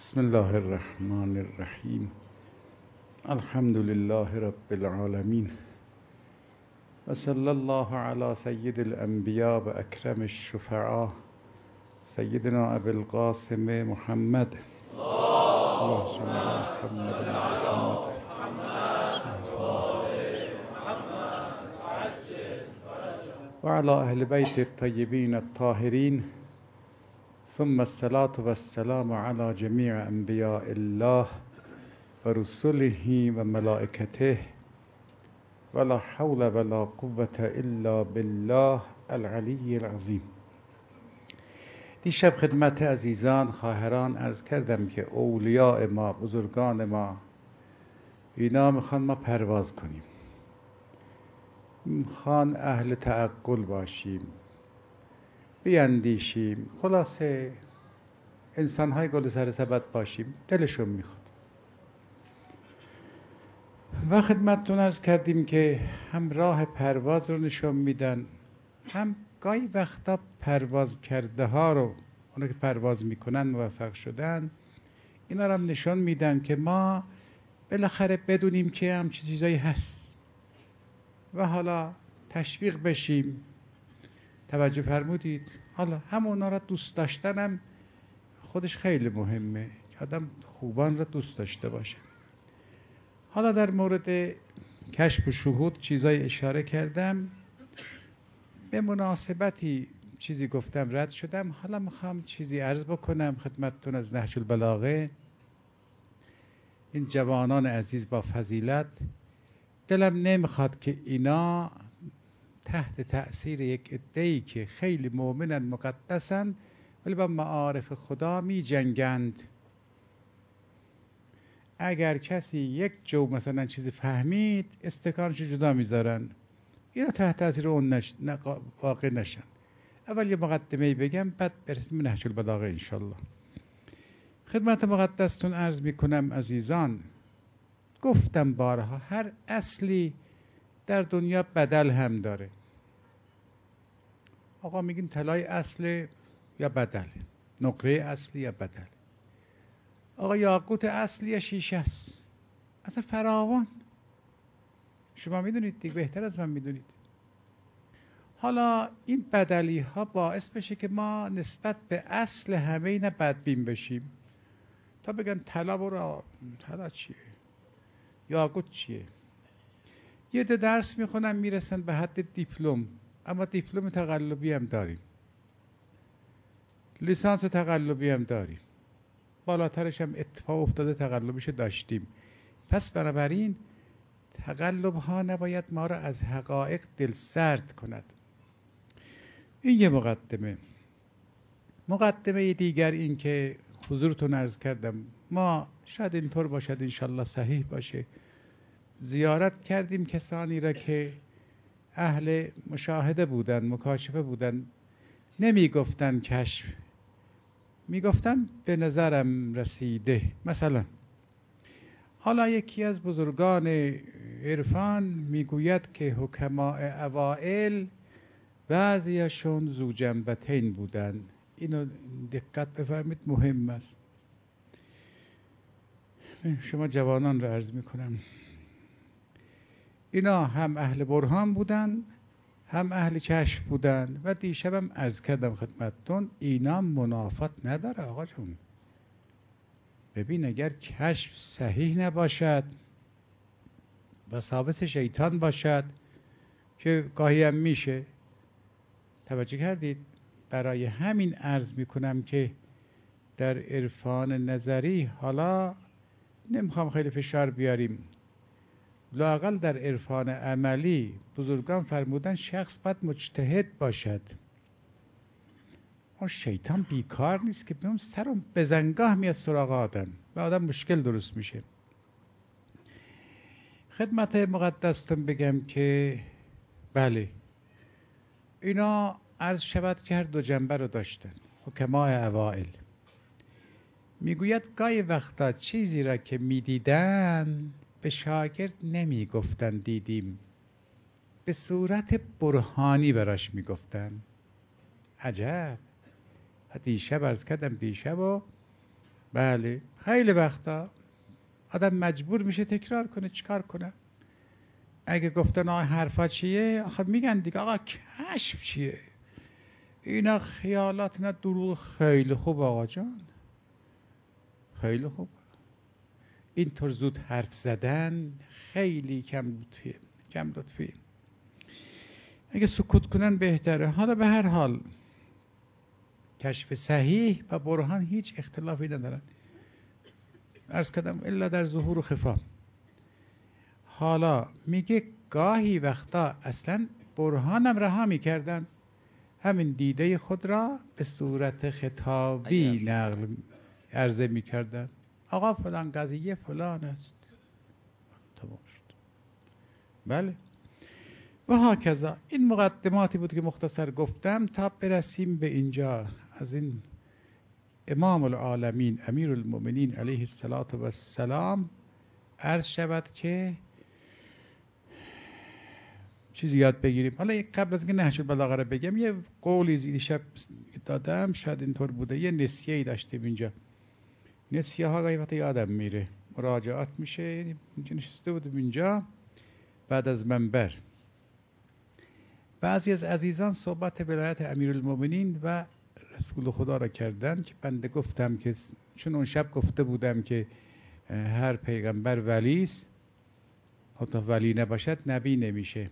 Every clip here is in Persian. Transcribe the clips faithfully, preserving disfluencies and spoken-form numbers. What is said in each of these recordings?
بسم الله الرحمن الرحیم. الحمد لله رب العالمین و صلی الله علی سید الانبیاء و اکرم الشفعاء سیدنا ابی القاسم محمد. اللهم صل علی محمد و علی اهل بیت الطیبین الطاهرین، ثم الصلاة والسلام على جمیع انبیاء الله و رسله و ملائکته ولا حول ولا قوة الا بالله العلی العظیم. دیشب خدمت عزیزان خواهران عرض کردم که اولیاء ما، بزرگان ما، اینا میخوان ما پرواز کنیم، میخوان اهل تعقل باشیم، بیاندیشیم، خلاصه انسان‌های گل سر سبد باشیم، دلشون میخواد. و خدمتتون عرض کردیم که هم راه پرواز رو نشون میدن، هم گاهی وقتا پرواز کرده ها رو، اونا که پرواز میکنن موفق شدن، اینا رو هم نشون میدن که ما بالاخره بدونیم که هم چیزایی هست و حالا تشویق بشیم. توجه فرمودید؟ حالا هم اونا را دوست داشتنم خودش خیلی مهمه که آدم خوبان را دوست داشته باشه. حالا در مورد کشف و شهود چیزای اشاره کردم، به مناسبتی چیزی گفتم رد شدم، حالا میخوام چیزی عرض بکنم خدمتتون از نهج البلاغه. این جوانان عزیز با فضیلت، دلم نمیخواد که اینا تحت تأثیر یک عده‌ای که خیلی مؤمنن مقدسن ولی با معارف خدا می جنگند. اگر کسی یک جو مثلا چیزی فهمید استکانشو جدا میذارن، اینا تحت تأثیر اون نش... واقع نشن. اول یه مقدمه‌ای بگم بعد برسیم نهج البلاغه انشالله. خدمت مقدستون عرض میکنم عزیزان، گفتم بارها هر اصلی در دنیا بدل هم داره. آقا میگین طلای اصل یا بدل، نقره اصلی یا بدل. آقا یاقوت اصلی یا شیشه است، اصلا فراوان. شما میدونید دیگه، بهتر از من میدونید. حالا این بدلی ها باعث بشه که ما نسبت به اصل همه اینا بدبین بشیم. تا بگن طلا برو، طلا چیه؟ یاقوت چیه؟ یه ده درس میخونن میرسن به حد دیپلم، اما دیپلم تقلبی هم داریم، لیسانس تقلبی هم داریم، بالاترش هم اتفاق افتاده تقلبیش داشتیم. پس بنابراین تقلب ها نباید ما را از حقایق دل سرد کند. این یه مقدمه. مقدمه دیگر این که حضورتون عرض کردم، ما شاید اینطور باشد انشالله صحیح باشه، زیارت کردیم کسانی را که اهل مشاهده بودن، مکاشفه بودن، نمی گفتن کشف، می گفتن به نظرم رسیده. مثلا حالا یکی از بزرگان عرفان میگوید که حکماء اوائل بعضیشون ذو جنبتین بودن. اینو دقت بفرمید، مهم است. شما جوانان را عرض میکنم، اینا هم اهل برهان بودن هم اهل کشف بودن و دیشبم عرض کردم خدمتتون اینا منافات نداره. آقا جون ببین، اگر کشف صحیح نباشد، وساوس شیطان باشد که گاهی هم میشه، توجه کردید؟ برای همین عرض میکنم که در عرفان نظری حالا نمیخوام خیلی فشار بیاریم، لااقل در عرفان عملی بزرگان فرمودن شخص باید مجتهد باشد. اون شیطان بیکار نیست که بیام سرم بزنگاه میاد سراغ آدم و آدم مشکل درست میشه. خدمت مقدستون بگم که بله، اینا عرض شود که هر دو جنبه رو داشتن. حکماء اوائل میگوید گاهی وقتا چیزی را که میدیدن به شاگرد نمی گفتن دیدیم، به صورت برهانی براش می گفتن. عجب. دیشب عرض کردم، دیشب و بله خیلی وقتا آدم مجبور میشه تکرار کنه. چیکار کنه؟ اگه گفتن آقا حرفا چیه، آخه میگن دیگه آقا کشف چیه، اینا خیالات، اینا دروغ. خیلی خوب آقا جان، خیلی خوب. اینطور زود حرف زدن خیلی کم لطفیه، کم لطفیه. اگه سکوت کنن بهتره. حالا به هر حال کشف صحیح و برهان هیچ اختلافی ندارن. عرض کردم الا در ظهور و خفا. حالا میگه گاهی وقتا اصلا برهانم رها میکردن، همین دیده خود را به صورت خطابی نقل عرضه میکردن. آقا فلان قضیه فلان است، تمام شد. بله و هاکذا. این مقدماتی بود که مختصر گفتم تا برسیم به اینجا. از این امام العالمین امیر المؤمنین علیه الصلاة و السلام عرض شود که چیزی یاد بگیریم. حالا قبل از اینکه نهج البلاغه رو بگم یه قولی زیدی شب دادم، شاید اینطور بوده. یه نسیه‌ای داشتیم اینجا. نسیه ها گاهی وقتا یادم میره، مراجعات میشه. اینجا نشسته بودم اینجا بعد از منبر، بعضی از عزیزان صحبت ولایت امیرالمومنین و رسول خدا را کردن که بنده گفتم که چون اون شب گفته بودم که هر پیغمبر ولی است، حتی ولی نباشد نبی نمیشه.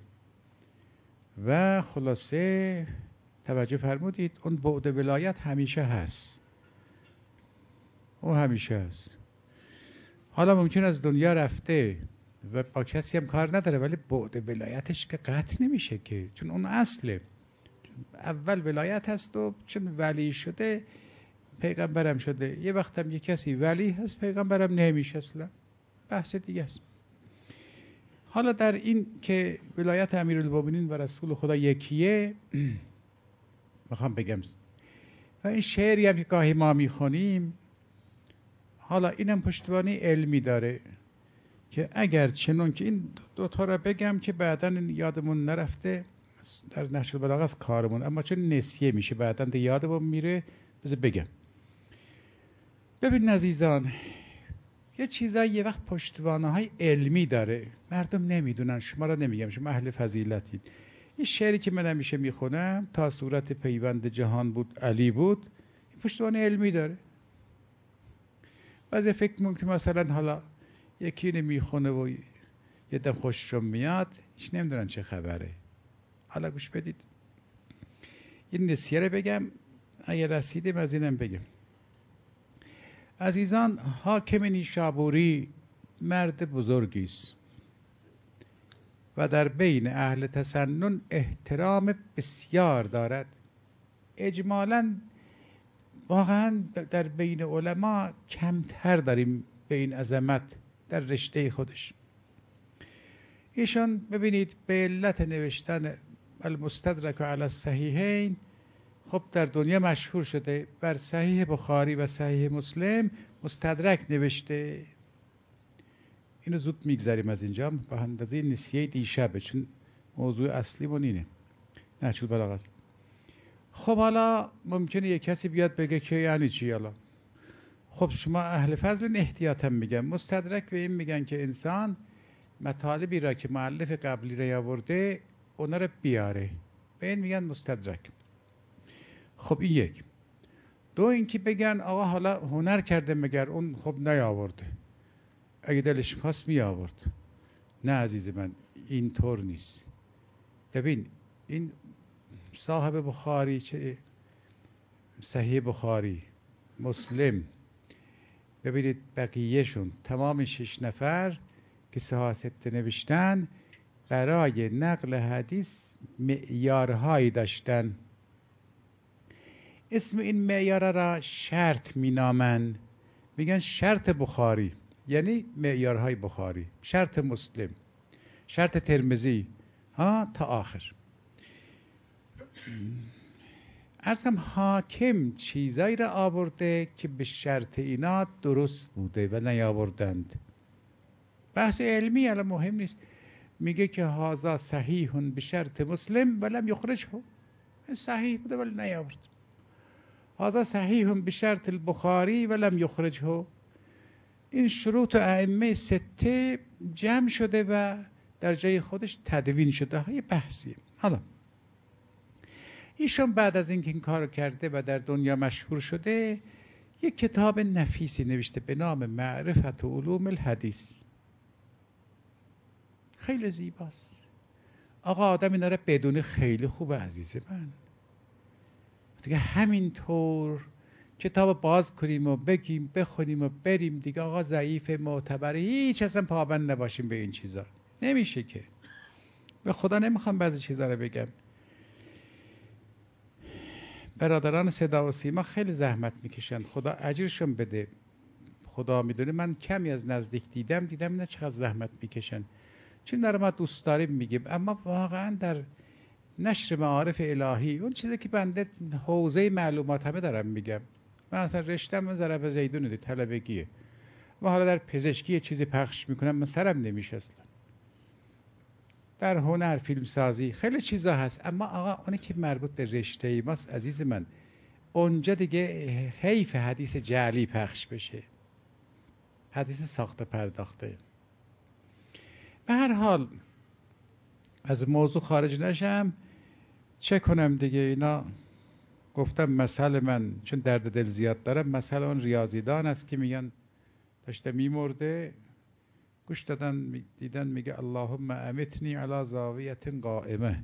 و خلاصه توجه فرمودید اون بعد ولایت همیشه هست، او همیشه هست. حالا ممکن از دنیا رفته و با کسی هم کار نداره، ولی بعد ولایتش که قطع نمیشه که، چون اون اصله. اول ولایت هست و چون ولی شده پیغمبرم شده. یه وقت هم یه کسی ولی هست پیغمبرم نمیشه، اصلا بحث دیگه است. حالا در این که ولایت امیرالمومنین و رسول خدا یکیه میخوام بگم. و این شعری هم که گاهی ما میخونیم، حالا اینم پشتوانی علمی داره که اگر چنون که این دوتا را بگم که بعداً یادمون نرفته در نهج البلاغه از کارمون، اما چون نسیه میشه بعداً یادمون میره، بذار بگم. ببین عزیزان، یه چیزایی یه وقت پشتوانه های علمی داره، مردم نمیدونن. شما را نمیگم، شما اهل فضیلتید. این شعری که من همیشه میخونم، تا صورت پیوند جهان بود علی بود، این پشتوانه علمی داره. بعضی فکر میکنم مثلا حالا یکی اینو میخونه و یه دم خوششون میاد، هیچ نمیدونن چه خبره. حالا گوش بدید، این نسیه رو بگم، اگه رسیدیم از اینم بگم. عزیزان، حاکم نیشابوری مرد بزرگی است و در بین اهل تسنن احترام بسیار دارد. اجمالاً واقعاً در بین علما کمتر داریم به این عظمت در رشته خودش. ایشان ببینید به علت نوشتن المستدرک علی الصحیحین خب در دنیا مشهور شده. بر صحیح بخاری و صحیح مسلم مستدرک نوشته. اینو زود میگذاریم از اینجا با اندازه نسیه دیشبه، چون موضوع اصلی من اینه، نهج البلاغه است. خب حالا ممکنه یک کسی بیاد بگه که یعنی چی؟ حالا خب شما اهل فضل احتیاطا میگم، مستدرک به این میگن که انسان مطالبی را که مؤلف قبلی را آورده اونا را بیاره، به این میگن مستدرک. خب این یک. دو اینکه بگن آقا حالا هنر کرده مگر اون خب نیاورده، اگه دلش خواست می آورد. نه عزیز من، این طور نیست. ببین این صاحب بخاری، چه صحیح بخاری، مسلم، ببینید بقیهشون تمام شش نفر که صحاحت نوشتن برای نقل حدیث معیارهایی داشتن. اسم این معیار را شرط می نامند، میگن شرط بخاری، یعنی معیارهای بخاری، شرط مسلم، شرط ترمذی، ها تا آخر. عرض کنم حاکم چیزایی را آورده که به شرط اینا درست بوده و نیاوردند. بحث علمی الان مهم نیست. میگه که هذا صحیح به شرط مسلم ولم یخرجه، صحیح بوده ولی نیاورد. هذا صحیح بشرط البخاری ولم یخرجه. این شروط ائمه سته جمع شده و در جای خودش تدوین شده. های بحثی. حالا ایشون بعد از اینکه این کارو کرده و در دنیا مشهور شده، یک کتاب نفیسی نوشته به نام معرفت علوم الحدیث. خیلی زیباست. آقا آدم اینا رو بدون خیلی خوبه عزیز من. دیگه همینطور کتاب باز کنیم و بگیم بخونیم و بریم دیگه آقا ضعیف معتبر، هیچ اصلا پابند نباشیم به این چیزا. نمیشه که. به خدا نمیخوام بعضی چیزا رو بگم. برادران صدا و سیما خیلی زحمت میکشن، خدا اجرشون بده. خدا میدونه من کمی از نزدیک دیدم دیدم اینا چقدر زحمت میکشن. چون در ما دوست داریم میگیم، اما واقعا در نشر معارف الهی اون چیزی که بنده حوزه معلومات همه دارم میگم. من اصلا رشتم ضرب زیدون دی طلبگیه و حالا در پزشکی چیزی پخش میکنم من سرم نمیشه اصلا. در هنر فیلم سازی خیلی چیزا هست، اما آقا اونی که مربوط به رشته ماست عزیز من، اونجا دیگه حیف حدیث جعلی پخش بشه، حدیث ساخته پرداخته. به هر حال از موضوع خارج نشم، چه کنم دیگه. اینا گفتم مسئله من چون درد دل زیاد دارم، مسئله اون ریاضیدان است که میگن داشته میمرده، گوش دادن دیدن میگه اللهم امتنی علی زاویت قائمه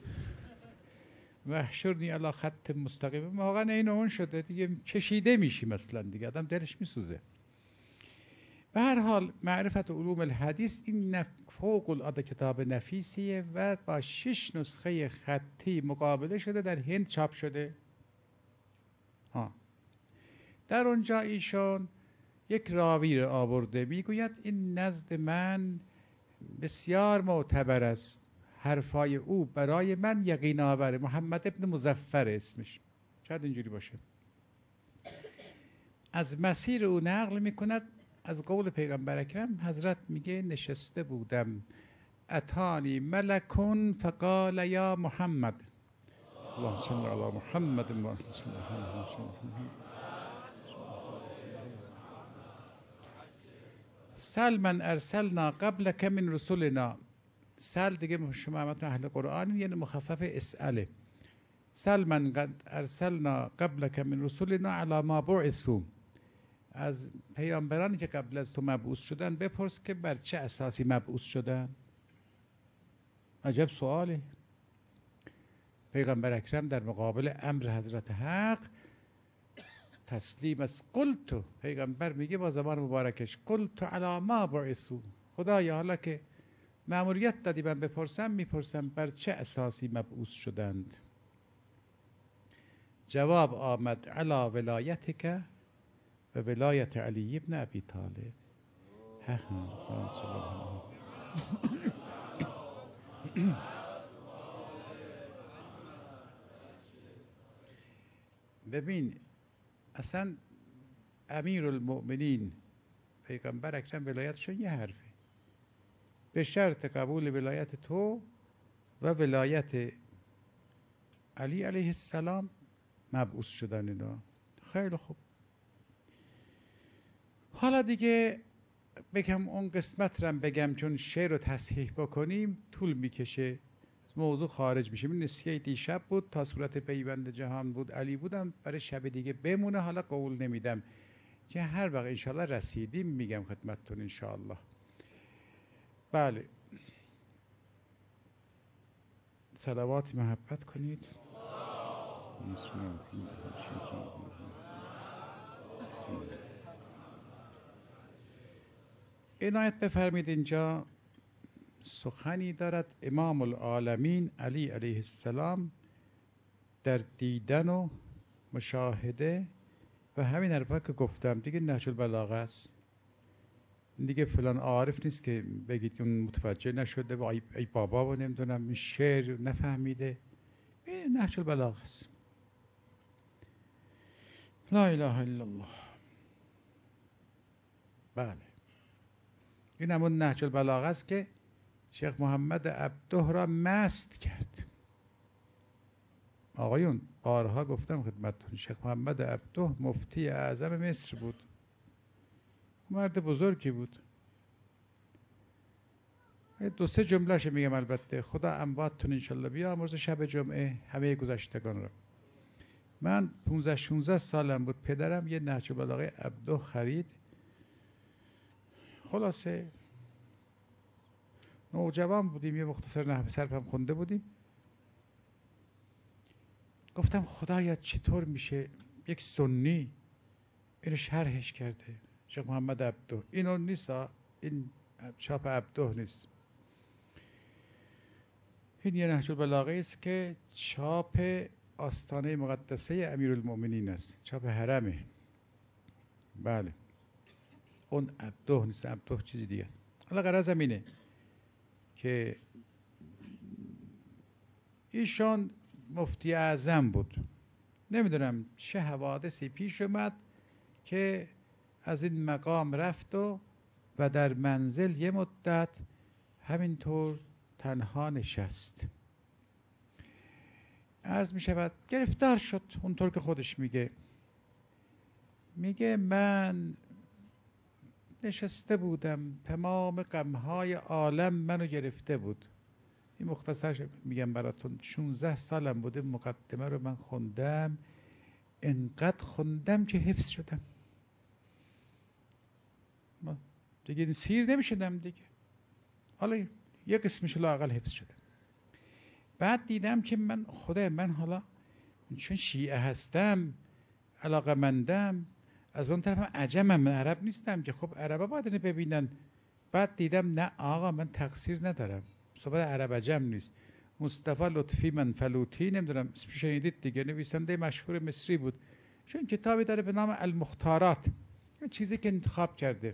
و احشرنی علی خط مستقیم. واقعا این اون شده دیگه، کشیده میشی مثلا دیگه، آدم دلش میسوزه. به هر حال معرفت علوم الحدیث این نف... فوق العاده کتاب نفیسیه و با شش نسخه خطی مقابله شده، در هند چاپ شده. ها. در اونجا ایشون یک راوی رو آورده، میگوید این نزد من بسیار معتبر است، حرفای او برای من یقین آوره. محمد ابن مظفر اسمش، شاید اینجوری باشه. از مسیر او نقل میکند از قول پیغمبر اکرم. حضرت میگه نشسته بودم، اتانی ملکون فقال یا محمد اللهم صل علی محمد و سل من ارسلنا قبلک من رسولنا. سل دیگه شما اهل قرآن یعنی مخفف اسئله. سل من قد ارسلنا قبلک من رسولنا علی ما بعثوا. از پیامبرانی که قبل از تو مبعوث شدن بپرس که بر چه اساسی مبعوث شدن. عجب سواله. پیغمبر اکرم در مقابل امر حضرت حق تسلیم از قلتو، پیغمبر میگه با زبان مبارکش قلتو علی ما بعثوا. خدایا حالا که مأموریت دادی من بپرسم، میپرسم بر چه اساسی مبعوث شدند. جواب آمد علی ولایتک و ولایت علی ابن ابی طالب. ببین اصلا امیر المؤمنین پیغمبر اکرم ولایتشون یه حرفه، به شرط قبول ولایت تو و ولایت علی علیه السلام مبعوث شدن اینا. خیلی خوب. حالا دیگه بگم اون قسمت رم بگم، چون شعر رو تصحیح بکنیم طول میکشه، موضوع خارج میشه. این نسیه دیشب بود تا صورت پیوند جهان بود علی بودم، برای شب دیگه بمونه. حالا قول نمیدم که هر وقت انشالله رسیدیم میگم خدمتتون انشالله. بله، صلوات محبت کنید. عنایت بفرمید اینجا سخنی دارد امام العالمین علی علیه السلام در دیدن و مشاهده و همین حرفا که گفتم دیگه نهج البلاغه است دیگه. فلان عارف نیست که بگید اون متوجه نشده و ای, ای بابا و نمیدونم این شعر نفهمیده. این نهج البلاغه است. لا اله الا الله. بله، این همون نهج البلاغه است که شیخ محمد عبده را مست کرد. آقایون بارها گفتم خدمتتون، شیخ محمد عبده مفتی اعظم مصر بود، مرد بزرگی بود. دو سه جملهش میگم البته. خدا امواتتون انشالله بیامرزه شب جمعه همه گذشتگان را. من پانزده شانزده سالم بود، پدرم یه نهج البلاغه عبده خرید. خلاصه نوجوان بودیم، یه مختصر نحو صرف هم خونده بودیم. گفتم خدایا چطور میشه یک سنی اینو شرحش کرده، شیخ محمد عبده. اینو نیست، این چاپ عبده نیست، این یه نهج البلاغه است که چاپ آستانه مقدسه امیرالمؤمنین است، چاپ حرمه. بله اون عبده نیست، عبده چیزی دیگه است. حالا غرضم اینه که ایشان مفتی اعظم بود. نمیدونم چه حوادثی پیش اومد که از این مقام رفت و و در منزل یه مدت همینطور تنها نشست. عرض می شود گرفتار شد، اونطور که خودش میگه. میگه من نشسته بودم، تمام غمهای عالم منو گرفته بود. این مختصرش میگم براتون. شانزده سالم بوده، مقدمه رو من خوندم، انقدر خوندم که حفظ شدم. دیگه سیر نمیشدم دیگه، حالا یه قسمش لااقل حفظ شدم. بعد دیدم که من خدای من حالا چون شیعه هستم، علاقه‌مندم، از اون طرفم عجمم، من عرب نیستم که خب عربا باید اینو ببینن. بعد دیدم نه آقا من تقصیر ندارم، صحبت عرب عجم نیست. مصطفی لطفی منفلوطی، نمیدونم اسمش شنیدید دیگه، نویسنده مشهور مصری بود، چون کتابی داره به نام المختارات، چیزی که انتخاب کرده.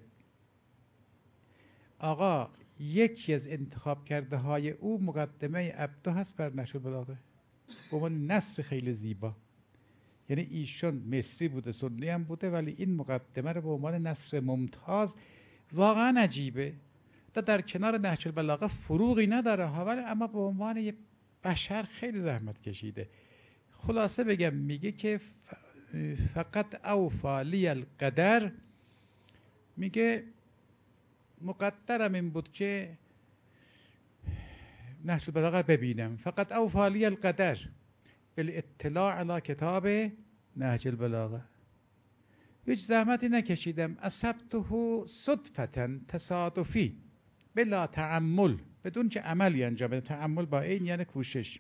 آقا یکی از انتخاب کرده های او مقدمه عبده هست بر نهج البلاغه، به عنوان نثر خیلی زیبا. یعنی ایشون مصری بوده، سنی هم بوده، ولی این مقدمه رو به عنوان نثر ممتاز، واقعا عجیبه. تا در کنار نهج البلاغه فروغی نداره ها، ولی اما به عنوان یه بشر خیلی زحمت کشیده. خلاصه بگم میگه که فقط اوفا لی القدر، میگه مقدرم این بود که نهج البلاغه ببینم. فقط اوفا لی القدر بالاطلاع علی کتاب نهج البلاغه، هیچ زحمتی نکشیدم. اصبته صدفة تصادفی بلا تأمل، بدون که عملی انجام بده. تأمل با این یعنی کوشش.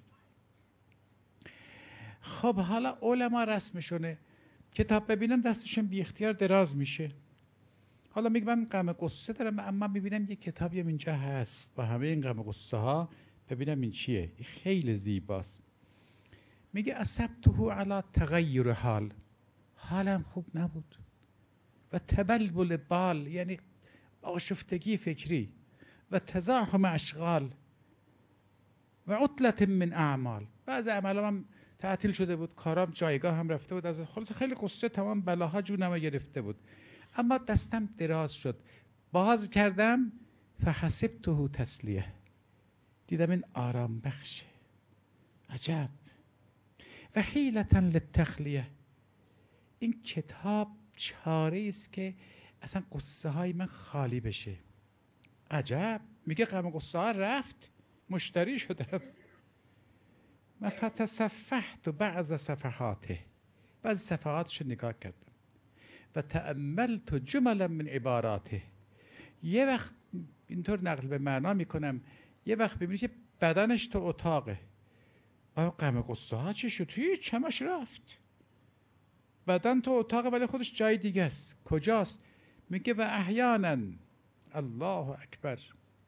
خب حالا علما رسمشونه کتاب ببینم دستشون بی اختیار دراز میشه. حالا میگم من غم قصه دارم، اما میبینم یه کتابی هم اینجا هست با همه این غم قصه ها، ببینم این چیه. خیلی زیباست. میگه اصبته علی تغییر حال، حالم خوب نبود. و تبلبل بال یعنی آشفتگی فکری، و تزاحم اشغال، و عطلت من اعمال، بعضی اعمالم تعطیل شده بود، کارام جایگاه هم رفته بود، از خلاص خیلی قصه تمام بلاها جونم گرفته بود. اما دستم دراز شد، باز کردم، فحسبته تسلیه، دیدم این آرام بخشه. عجب. و حیلة للتخلیه، این کتاب چاره است که اصلا قصه های من خالی بشه. عجب. میگه غم قصه ها رفت، مشتری شدم. و فتصفحت بعض صفحاته، بعض صفحاتش نگاه کردم. و تأملت جملا من عباراته، یه وقت اینطور نقل به معنا میکنم، یه وقت ببینید که بدنش تو اتاقه، و غم قصه ها چی شد؟ هیچ، همش رفت. بدن تو اتاقه ولی خودش جای دیگه است. کجاست؟ میگه و احیانا، الله اکبر،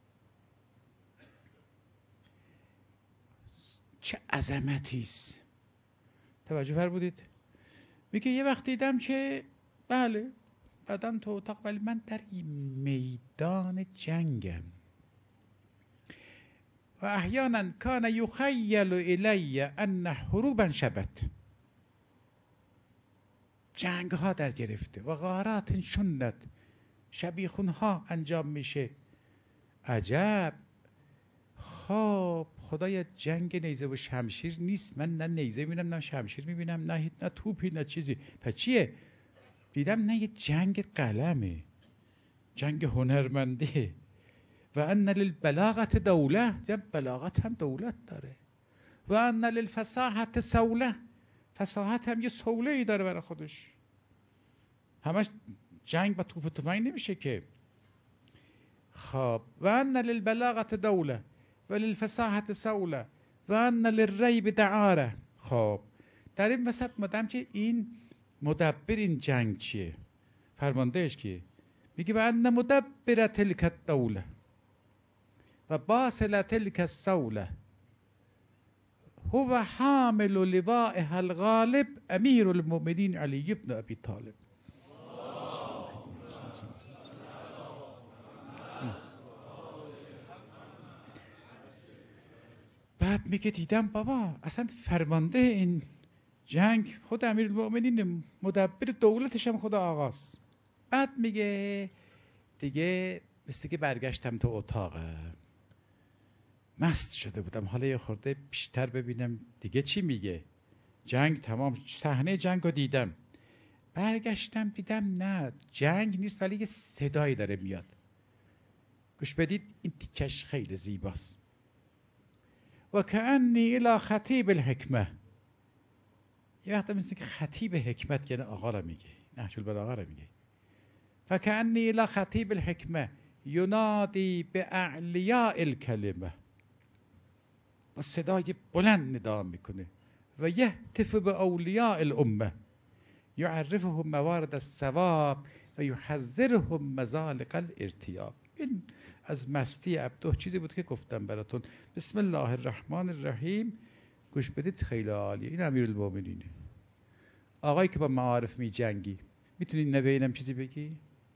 چه عظمتی است. توجه فرمودید؟ میگه یه وقت دیدم که بله بدن تو اتاق ولی من در میدان جنگم. و احیانا کان یخیل الی ان حروبا شبت، جنگ ها در گرفته، و غارات شنت، شبیخون ها انجام میشه. عجب. خب خدایا جنگ نیزه و شمشیر نیست، من نه نیزه میبینم نه شمشیر میبینم، نه نه توپی نه چیزی. پس چیه؟ دیدم نه یه جنگ قلمه، جنگ هنرمنده. و ان للبلاغت دوله، یا بلاغت هم دولت داره. و ان للفصاحت سوله، فصاحت هم یه سوله ای داره برای خودش. همش جنگ و توپ و تفنگ نمیشه که. خب و ان للبلاغت دوله و للفصاحت سوله و ان للریب دعاره. خب در این وسط مدام که این مدبر این جنگ چیه؟ فرماندهش کیه؟ میگه و ان مدبر تلک الدوله و باصل تلک السوله هو حامل لواءها الغالب امیر المؤمنین علی بن ابی طالب. بعد میگه دیدم بابا اصلا فرمانده این جنگ خود امیر المؤمنین، مدبر دولتش هم خدا آقاست. بعد میگه دیگه مثل که برگشتم تو اتاقم، مست شده بودم، حالا یه خورده بیشتر ببینم دیگه چی میگه. جنگ تمام، صحنه جنگ رو دیدم، برگشتم دیدم نه جنگ نیست ولی یه صدایی داره میاد. گوش بدید این تیکش خیلی زیباست. و کأنی الی خطیب الحکمه، یه وقت مثل که خطیب حکمت یعنی آقا را میگه، نهج البلاغه را میگه. فکأنی الی خطیب الحکمه ینادی باعلیاء الکلمه، با صدای بلند ندا میکنه. و یهتف باولیاء الامه یعرفهم موارد الصواب و یحذرهم مزالق الارتیاب. این از مستی عبده چیزی بود که گفتم براتون. بسم الله الرحمن الرحیم، گوش بدید خیلی عالیه. این امیرالمومنینه، آقایی که با معارف می جنگی. میتونی نبی اینم چیزی بگی؟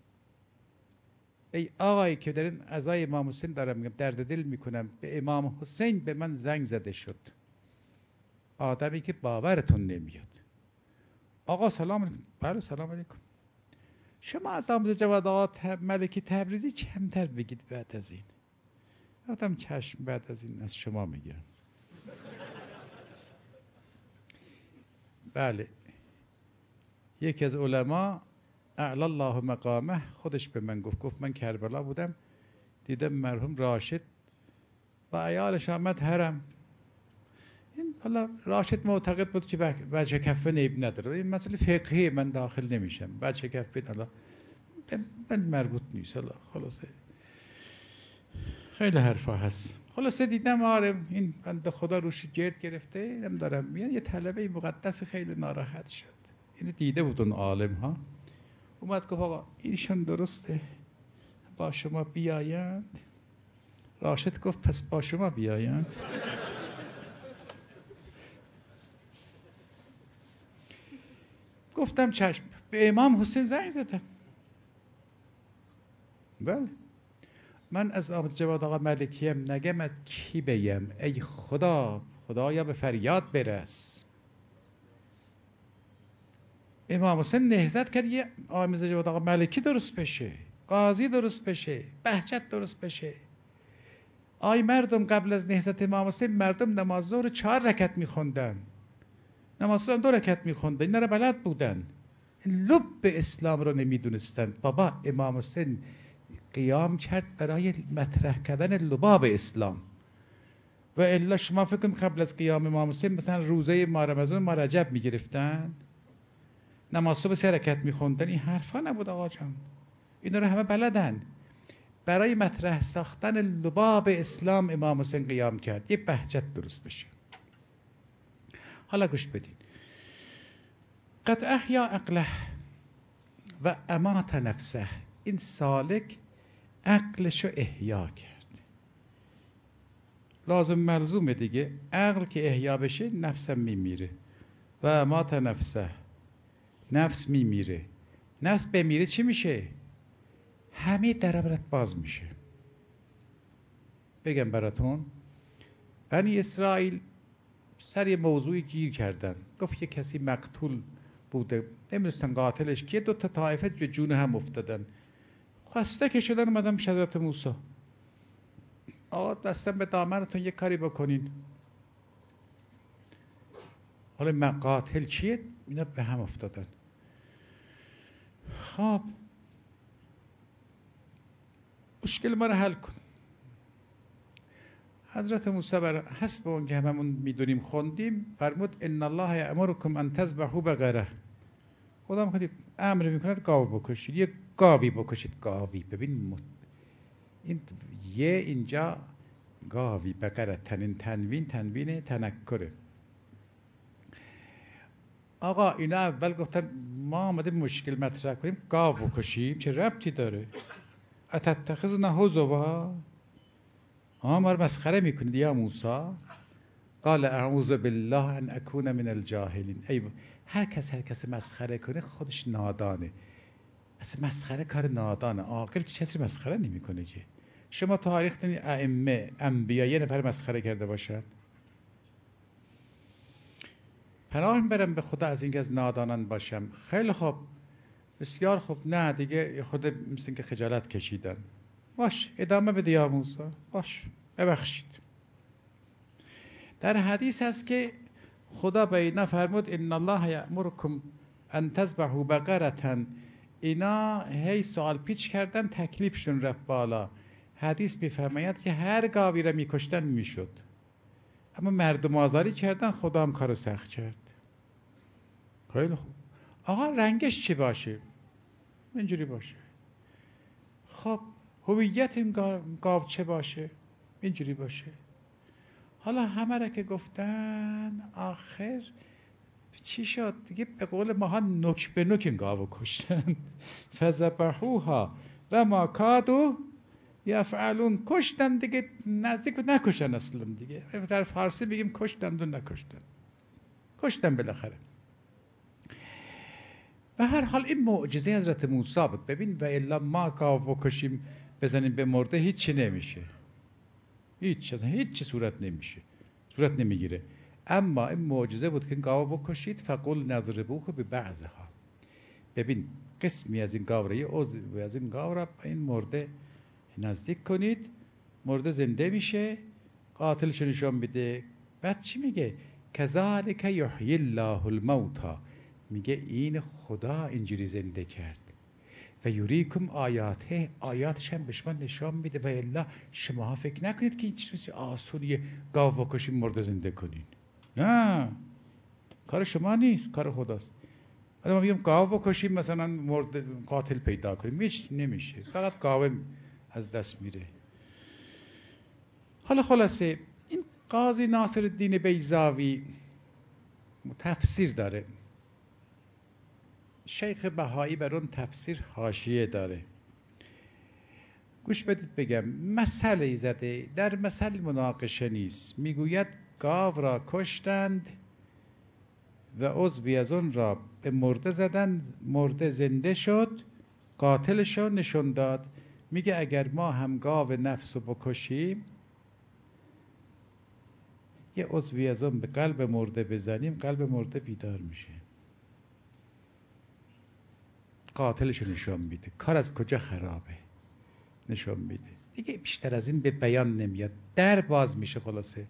ای آقایی که در این عزای امام حسین دارم میگم، درد دل میکنم، به امام حسین به من زنگ زده شد، آدمی که باورتون نمیاد. آقا سلام علیکم. بله سلام علیکم. شما از آموزه جواد آقا ملکی تبریزی کمتر بگید بعد از این. گفتم چشم، بعد از این از شما میگم. بله یکی از علما اعلی الله مقامه خودش به من گفت، گفت من کربلا بودم دیدم مرحوم راشد با عیالش آمد حرم. این حالا راشد معتقد بود که بچه کفه عیب نداره، این مسئله فقهی من داخل نمیشم. بچه کفه حالا من مربوط نیست. حالا خلاصه خیلی حرفا هست. خلاصه دیدم آره این بنده خدا روش گرد گرفته، نم دارم میاد. یه طلبه مقدس خیلی ناراحت شد، اینو دیده بود اون عالم ها، اومد گفت آقا ایشون درسته با شما بیایند. راشد گفت پس با شما بیایند. گفتم چشم. به امام حسین زنگ زدم. بله من از آموزه جواد آقا ملکیم، نگم از کی بگم؟ ای خدا، خدایا به فریاد برس. امام حسین نهضت کرد یه آموزه جواد آقا ملکی درست بشه، قاضی درست بشه، بهجت درست بشه. آی مردم قبل از نهضت امام حسین مردم نماز ظهر چهار رکعت میخوندن، نماز صبح دو رکعت میخوندن، اینا رو بلد بودن. لب اسلام رو نمیدونستن. بابا امام حسین قیام کرد برای مطرح کردن لباب اسلام. و الا شما فکر کنید قبل از قیام امام حسین مثلا روزه ماه رمضان ما رجب میگرفتن، نماز صبح سه رکعت میخوندن؟ این حرفا نبود آقا جان، اینا رو همه بلدن. برای مطرح ساختن لباب اسلام امام حسین قیام کرد، یه بهجت درست بشه. حالا گوش بدین. قد احیا عقله و امات نفسه، این سالک عقلشو احیا کرد. لازم ملزومه دیگه، عقل که احیا بشه نفسم میمیره. و امات نفسه، نفس میمیره. نفس بمیره چی میشه؟ همه دربرت باز میشه. بگم براتون، بنی اسرائیل سر یه موضوعی گیر کردن، گفت یه کسی مقتول بوده، نمیدونستن قاتلش کیه، دو تا طایفه به جون هم افتادن، خسته که شدن اومدن حضرت موسی. آقا دستم به دامنتون یک کاری بکنین. حالا مقاتل چیه؟ اینا به هم افتادن. خب مشکل ما رو حل کن. حضرت موسی بر حسب اون که هممون میدونیم خوندیم فرمود ان الله یأمرکم ان تذبحوا بقره. خدا میخواد امر میکند گاو بکشید، یک گاوی بکشید. گاوی ببین این یه اینجا گاوی بقره تنین تنوین تنوین تنکره. آقا اینا اول گفتن ما آمدیم مشکل مطرح کنیم گاو بکشیم، چه ربطی داره؟ اتتخذنا هزوا، ها ما رو مسخره میکنید یا موسی؟ قال اعوذ بالله ان اکون من الجاهلین. ای هر کس هر کس مسخره کنه خودش نادانه. اصلا مسخره کار نادانه. عاقل که کسی مسخره نمیکنه که. شما تاریخ دنی ائمه انبیا یه نفر مسخره کرده باشن؟ پناه میبرم به خدا از اینکه از نادانان باشم. خیلی خوب، بسیار خوب. نه دیگه خود مثل اینکه خجالت کشیدن. باش ادامه بده یا موسی. باش ببخشید. در حدیث هست که خدا به اینا فرمود ان الله یأمرکم ان تذبحوا بقرة. اینا هی سوال پیچ کردن، تکلیفشون رفت بالا. حدیث میفرماید که هر گاوی را میکشتن میشد، اما مردم آزاری کردن، خدا هم کارو سخت کرد. خیلی خوب. آقا رنگش چی باشه؟ اینجوری باشه. خب هویت این گاو چه باشه؟ اینجوری باشه. حالا همه را که گفتن آخر چی شد؟ دیگه به قول ماها نوک به نوک این گاو کشتن. فذبحوها و ما کادوا یفعلون. کشتن دیگه، نزدیک بود نکشتن اصلا دیگه. در فارسی بگیم کشتن و نکشتن. کشتن بالاخره. و هر حال این معجزه حضرت موسی بود. ببین و الا ما گاو بکشیم بزنیم به مرده هیچی نمیشه. هیچ اصلا هیچ صورت نمیشه. صورت نمیگیره. اما این معجزه بود که گاو بکشید. فقل نضربوه ببعضها. ببین قسمی از این گاو را یه عضو از این گاو را این مرده نزدیک کنید، مرده زنده میشه، قاتلش نشون میده. بعد چی میگه؟ کذالک یحیی الله الموتی. میگه این خدا اینجوری زنده کرد. و یوریکم آیاته، آیاتش هم به شما نشان میده. و الا شما فکر نکنید که این چیزی آسونیه گاو بکشیم مرده زنده کنین. نه، کار شما نیست، کار خداست. ما میگیم گاو بکشیم مثلا مرده قاتل پیدا کنیم، هیچ نمیشه، فقط گاو از دست میره. حالا خلاصه این قاضی ناصرالدین بیضاوی تفسیر داره. شیخ بهایی بر اون تفسیر حاشیه داره. گوش بدید بگم. مسئله زده، در مسئله مناقشه نیست. میگوید گاو را کشتند و عضوی از اون را به مرده زدند، مرده زنده شد، قاتلش را نشون داد. میگه اگر ما هم گاو نفس رو بکشیم، یه عضوی از اون به قلب مرده بزنیم، قلب مرده بیدار میشه. قاتلش رو نشون میده. کار از کجا خرابه؟ نشون میده. دیگه بیشتر از این به بیان نمیاد. در باز میشه خلاصه.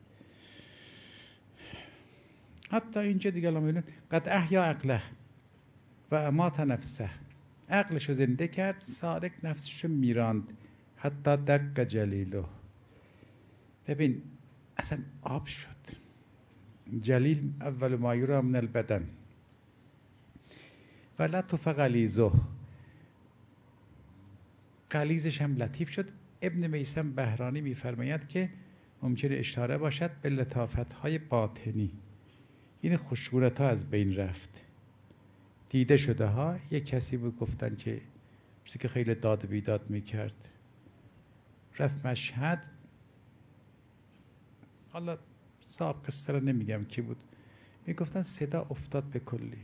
حتی اینجا دیگه الان میبینید قد احیا عقله و امات نفسه. عقلش رو زنده کرد، سارق نفسش رو میراند. حتی دق جلیله. ببین اصلا آب شد. جلیل اول ما یرا من البدن و لطف غلیظه. غلیظش هم لطیف شد. ابن میثم بهرانی میفرماید که ممکنه اشاره باشد به لطافت‌های باطنی. این خشونت‌ها از بین رفت. دیده شده ها. یک کسی بود گفتن که مثل که خیلی داد بیداد میکرد، رفت مشهد. حالا صاحب قصه رو نمیگم کی بود. میگفتن صدا افتاد به کلی.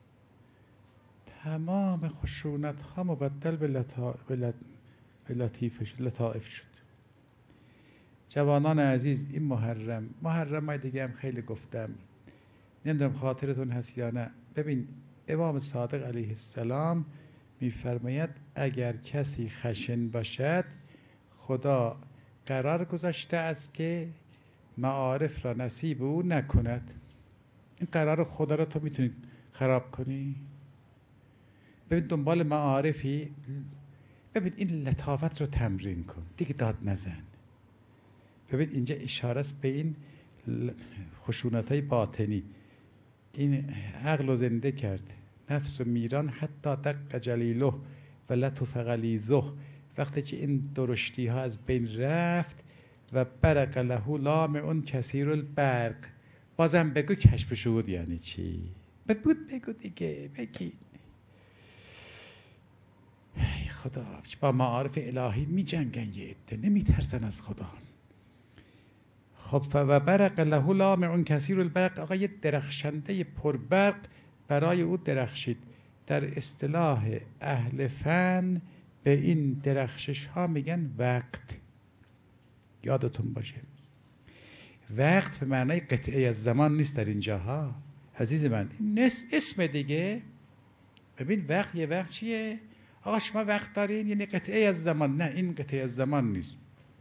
تمام خشونت ها مبدل به لطا... به لط... به لطیف شد، لطائف شد. جوانان عزیز، این محرم محرم های دیگه هم خیلی گفتم، نمیدونم خاطرتون هست یا نه. ببین امام صادق علیه السلام میفرماید اگر کسی خشن باشد خدا قرار گذاشته است که معارف را نصیب او نکند. این قرار خدا را تو میتونی خراب کنی؟ ببین دنبال معارفی، ببین این لطافت رو تمرین کن، دیگه داد نزن. ببین اینجا اشاره است به این خشونت‌های باطنی. این عقل رو زنده کرد، نفس و میران حتی دق جلیله و لطف غلیظه. وقتی که این درشتی ها از بین رفت و برق له لامع کثیر البرق، بازم بگو کشف شهود یعنی چی؟ بگو بگو دیگه بگی. ای خدا، با معارف الهی می جنگن، یه عده نمی ترسن از خدا. خب و برق له لامع کثیر البرق، آقا یه درخشنده پربرق برای او درخشید. در اصطلاح اهل فن به این درخشش ها میگن وقت. یادتون باشه وقت به معنای قطعه از زمان نیست در اینجاها عزیز من، این اسم دیگه. ببین وقت، یه وقت چیه؟ آقا شما وقت دارین یعنی قطعه از زمان. نه، این قطعه از زمان نیست.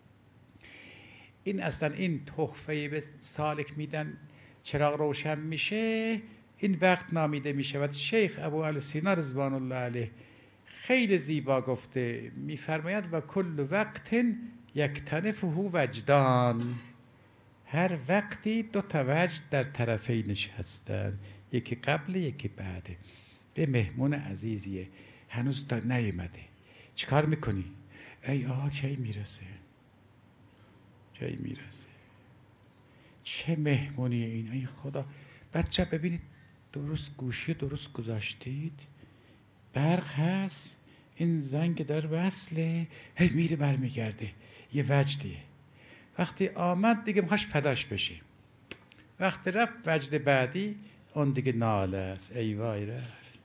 این اصلا این تحفه به سالک میدن، چراغ روشن میشه، این وقت نامیده میشه. و شیخ ابو السینا رضوان الله علیه خیلی زیبا گفته، میفرماید و کل وقت یکتنفه وجدان. هر وقتی دو تا وجد در طرفینش هستن، یکی قبل یکی بعده. یه مهمون عزیزیه هنوز تا نیومده، چیکار میکنی؟ ای آقا کی میرسه؟ کی میرسه؟ چه مهمونیه این؟ ای خدا. بچه ببینید درست گوشی درست گذاشتید، برق هست، این زنگ در وصله، هی میره برمیگرده، یه وجدیه. وقتی آمد دیگه میخواش پداش بشه، وقتی رفت وجد بعدی، اون دیگه ناله است، ای وای رفت.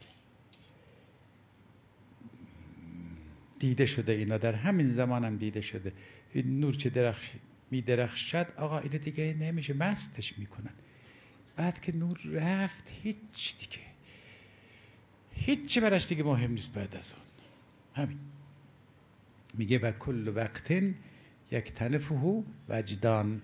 دیده شده اینا، در همین زمان هم دیده شده. این نور چه درخش می درخشد، آقا اینو دیگه نمیشه، مستش میکنن. بعد که نور رفت هیچ دیگه هیچی براش دیگه مهم نیست بعد از اون. همین میگه و کل وقت یکتنفه وجدان.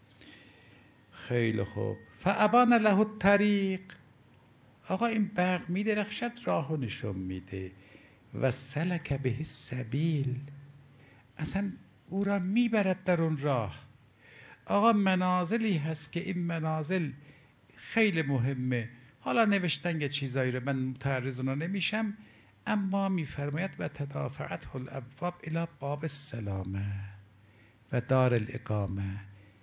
خیلی خوب. فابان له الطریق، آقا این برق می درخشد، راهو نشون میده. و سلک به السبیل، اصلا او را میبرد در اون راه. آقا منازلی هست که این منازل خیلی مهمه. حالا نوشتن یه چیزایی رو، من متعرض اونها نمیشم، اما میفرماید و تدافعته الابواب الی باب السلامه و دار الاقامه.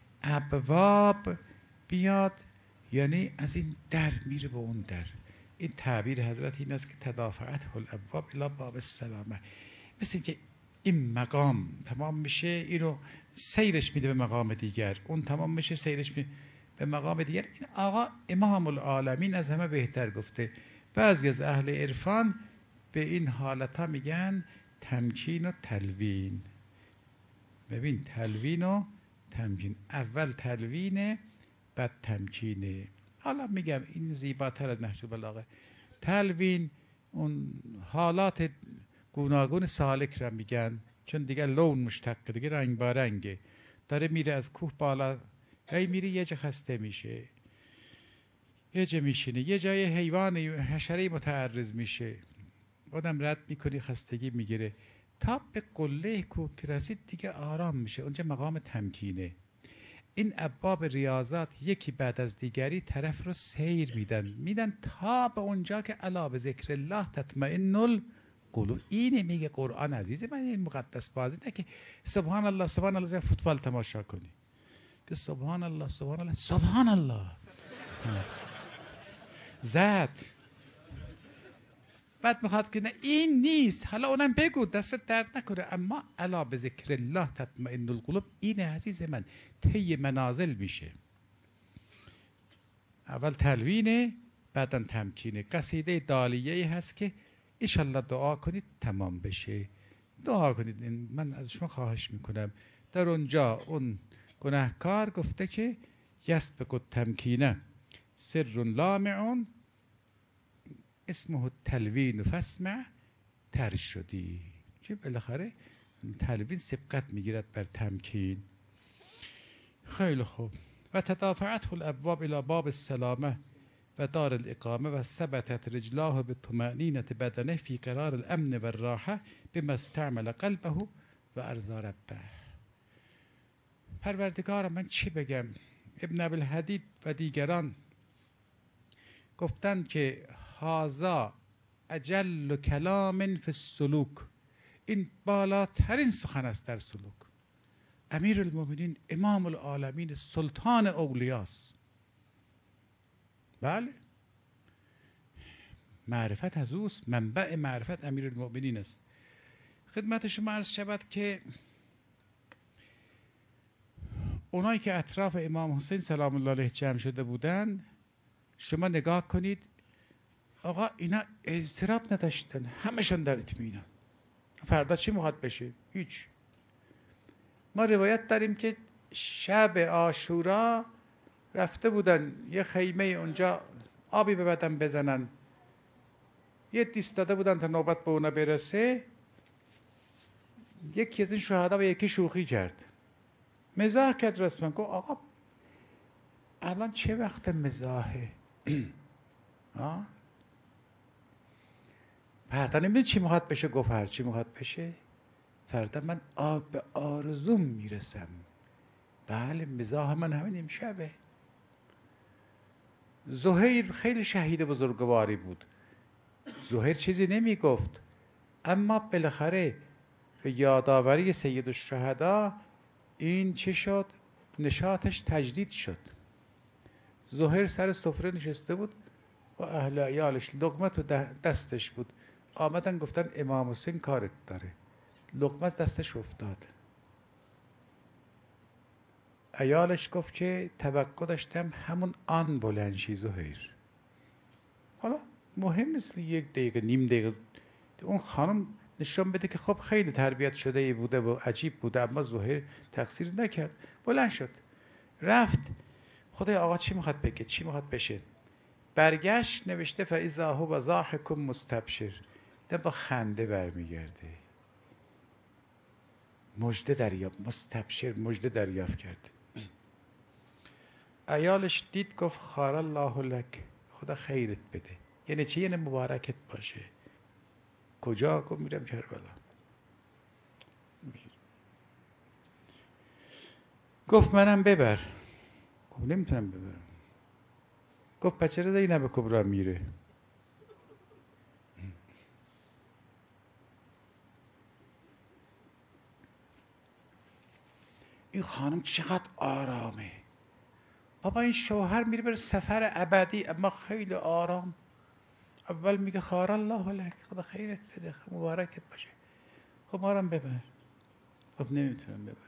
ابواب بیاد یعنی از این در میره به اون در. این تعبیر حضرت این است که تدافعته الابواب الی باب السلامه. مثل که این مقام تمام میشه، اینو سیرش میده به مقام دیگر، اون تمام میشه سیرش میده به مقام دیگر. این آقا امام العالمین از همه بهتر گفته. بعضی از اهل عرفان به این حالتا میگن تمکین و تلوین. ببین تلوین و تمکین، اول تلوینه بعد تمکینه. حالا میگم این زیباتر از نهج البلاغه. تلوین اون حالات گوناگون سالک را میگن، چون دیگه لون مشتق، دیگه رنگ با رنگه. داره میره از کوه بالا، هی میره یه جا خسته میشه، یه جا میشینه، یه جای حیوان حشره متعرض میشه، آدم رد میکنی خستگی میگیره، تا به قله کوه که رسید دیگه آرام میشه. اونجا مقام تمکینه. این ابواب ریاضات یکی بعد از دیگری طرف رو سیر میدن میدن تا به اونجا که الا به ذکر الله تطمئن القلوب. اینه میگه قرآن عزیز من، این مقدس بازی نه که سبحان الله سبحان الله فوتبال تماشا کنی، که سبحان الله سبحان الله سبحان الله زد. بعد میخواد که نه این نیست، حالا اونم بگو دست درد نکنه، اما الا به ذکر الله تطمئن القلوب اینه عزیز من، طی منازل میشه. اول تلوینه بعدن تمکینه. قصیده دالیه هست که انشالله دعا کنید تمام بشه. دعا کنید. من از شما خواهش میکنم. در اونجا اون گناهکار گفته که یسبق التمکینه سر لامعون اسمه تلوین فاسمع ترشدی، که بالاخره تلوین سبقت میگیرد بر تمکین. خیلی خوب. و تدافعته الابواب الى باب السلامه و دار الاقامه و ثبتت رجلاه بالطمأنینة بدنه فی قرار الامن و الراحه بما استعمل قلبه و ارضا ربه. پروردگارم من چی بگم؟ ابن ابوالحدید و دیگران گفتند که هذا اجل کلام فی السلوک، این بالاترین سخن است در سلوک. امیر المؤمنین امام العالمین سلطان اولیاست. بله، معرفت از اوست، منبع معرفت امیر المؤمنین است. خدمت شما عرض شود که اونایی که اطراف امام حسین سلام الله علیه جمع شده بودن، شما نگاه کنید آقا اینا اضطراب نداشتن، همشون در اطمینان. فردا چی میخواد بشه؟ هیچ. ما روایت داریم که شب عاشورا رفته بودن یه خیمه اونجا آبی به بدن بزنن، یه دیست داده بودن تا نوبت به اونا برسه. یکی از این شهدا و یکی شوخی کرد، مزاح کرد رسما، گفت آقا الان چه وقت مزاحه؟ آه؟ فردا نمیدونی چی میخواد بشه؟ گفت هر چی میخواد بشه، فردا من آب به آرزوم میرسم. بله، مزاح من همین امشبه. زهیر خیلی شهید بزرگواری بود. زهیر چیزی نمیگفت، اما بالاخره به یادآوری سید الشهدا این چی شد؟ نشاطش تجدید شد. زهیر سر سفره نشسته بود و اهل عیالش، لقمه تو دستش بود. آمدن گفتن امام حسین کارت داره. لقمه از دستش افتاد. عیالش گفت که توقع داشتم همون آن بلندشی زهیر. حالا مهم نیست یک دقیقه نیم دقیقه، اون خانم نشان بده که خب خیلی تربیت شده ای بوده و عجیب بوده، اما زهیر تقصیر نکرد. بلند شد رفت. خدای آقا چی میخواد بگه؟ چی میخواد بشه؟ برگشت نوشته فاذا هو ضاحک مستبشر، ده با خنده برمیگرده. مژده دریافت، مستبشر، مژده دریافت کرد. عیالش دید گفت خار الله لک، خدا خیرت بده. یعنی چی؟ یعنی مبارکت باشه. کجا؟ گفت میرم کربلا. گفت منم ببر. گفت نمیتونم ببرم. گفت پس چرا زینب کبرا میره؟ این خانم چقدر آرامه. بابا این شوهر میره بره سفر ابدی اما خیلی آرام. اول میگه خار الله لک، خدا خیرت بده، مبارکت باشه. خب ما رو ببر. خب نمیتونم ببرم.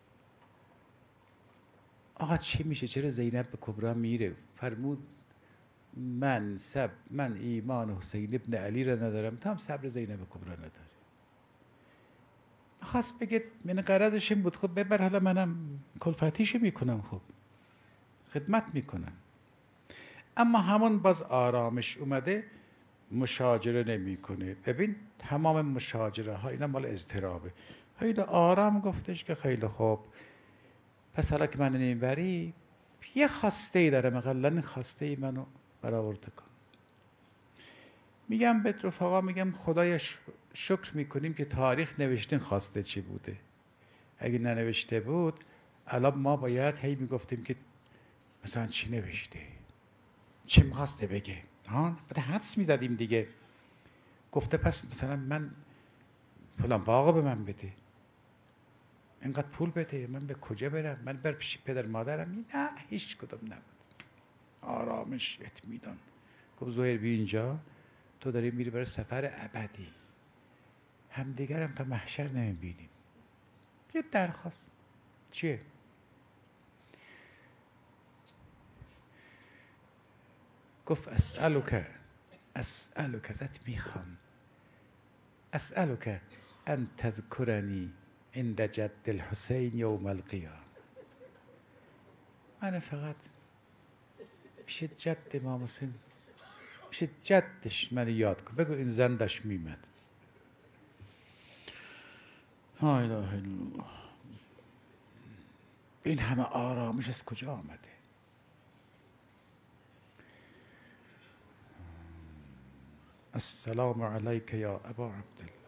آقا چی میشه؟ چرا زینب به کبرا میره؟ فرمود من سب من ایمان حسین ابن علی را ندارم، تو هم صبر زینب کبرا نداری. خواست بگه من غرضش این بود خب ببر، حالا منم کلفتیشو میکنم، خب خدمت میکنم. اما همون باز آرامش اومده، مشاجره نمیکنه. ببین تمام مشاجره ها اینا مال اضطرابه. خیلی آرام گفتش که خیلی خوب، پس حالا که من نمیبری یه خواسته ای داره، مثلا خواسته ای منو برآورده کن. میگم به رفقا، میگم خدای شکر میکنیم که تاریخ نوشتین خواسته چی بوده. اگه ننوشته بود الان ما باید هی میگفتیم که مثلا چی نوشته، چی میخواسته بگه، ها بعد حدس میزدیم دیگه. گفته پس مثلا من فلان باغو به من بده، اینقدر پول بده، من به کجا برم، من بر پیش پدر مادرم؟ نه، هیچ کدوم نبود. آرامش، اطمینان. گفت زهیر بی اینجا، تو داری میری برای سفر ابدی، همدیگرم تا محشر نمیبینیم. یه درخواست. چیه؟ گفت اسألک اسألک ازت میخوام، اسألک ان تذکرنی عند جد الحسین یوم القیامه. من فقط پیش جد امام حسین، پیش جدش من یاد کن، بگو این زندش میمد. لا اله الا الله. این همه آرامش از کجا آمده؟ السلام علیک یا ابا عبدالله.